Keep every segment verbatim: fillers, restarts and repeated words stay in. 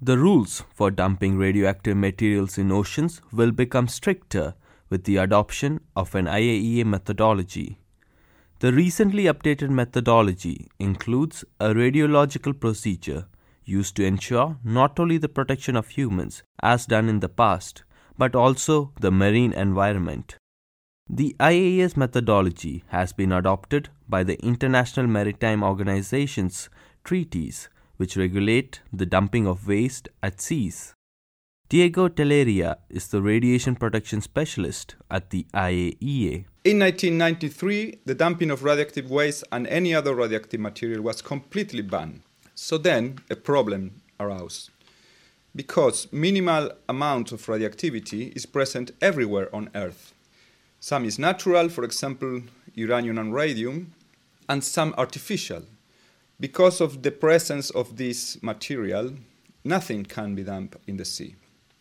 The rules for dumping radioactive materials in oceans will become stricter with the adoption of an I A E A methodology. The recently updated methodology includes a radiological procedure used to ensure not only the protection of humans, as done in the past, but also the marine environment. The I A E A's methodology has been adopted by the International Maritime Organization's treaties, which regulate the dumping of waste at seas. Diego Telleria is the radiation protection specialist at the I A E A. In nineteen ninety-three, the dumping of radioactive waste and any other radioactive material was completely banned. So then a problem arose. Because minimal amount of radioactivity is present everywhere on Earth. Some is natural, for example, uranium and radium, and some artificial. Because of the presence of this material, nothing can be dumped in the sea.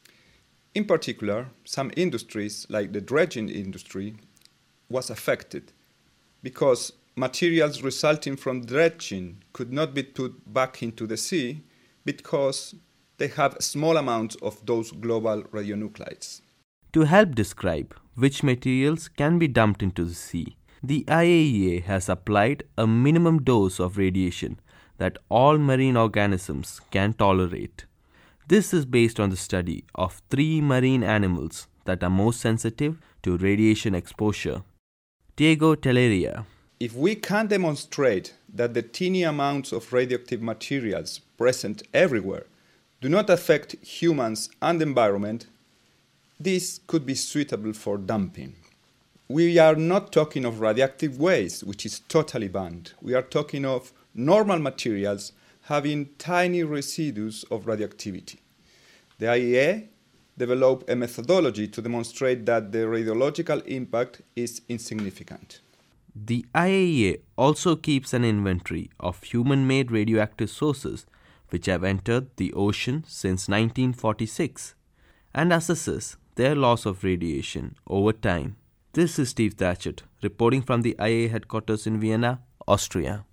In particular, some industries, like the dredging industry, was affected because materials resulting from dredging could not be put back into the sea because they have a small amount of those global radionuclides. To help describe which materials can be dumped into the sea, the I A E A has applied a minimum dose of radiation that all marine organisms can tolerate. This is based on the study of three marine animals that are most sensitive to radiation exposure. Diego Telleria. If we can demonstrate that the teeny amounts of radioactive materials present everywhere do not affect humans and the environment, this could be suitable for dumping. We are not talking of radioactive waste, which is totally banned. We are talking of normal materials having tiny residues of radioactivity. The I A E A developed a methodology to demonstrate that the radiological impact is insignificant. The I A E A also keeps an inventory of human-made radioactive sources which have entered the ocean since nineteen forty-six and assesses their loss of radiation over time. This is Steve Thatchett reporting from the I A E A headquarters in Vienna, Austria.